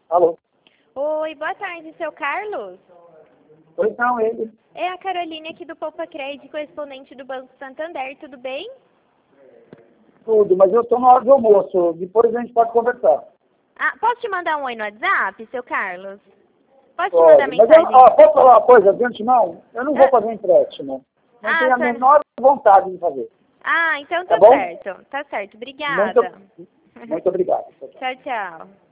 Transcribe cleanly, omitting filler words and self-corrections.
Alô? Oi, boa tarde, seu Carlos? Oi, não, ele. É a Caroline aqui do Poupa Crédito, correspondente do Banco Santander, tudo bem? Tudo, mas eu estou na hora do almoço. Depois a gente pode conversar. Ah, posso te mandar um oi no WhatsApp, seu Carlos? Posso te mandar Pode. Mas mensagem? posso falar uma coisa de antemão? Eu não vou fazer empréstimo. Não tenho a tá. menor vontade de fazer. Ah, então Tá tá bom? certo. Tá certo, obrigada. Muito obrigado. Tchau, tchau.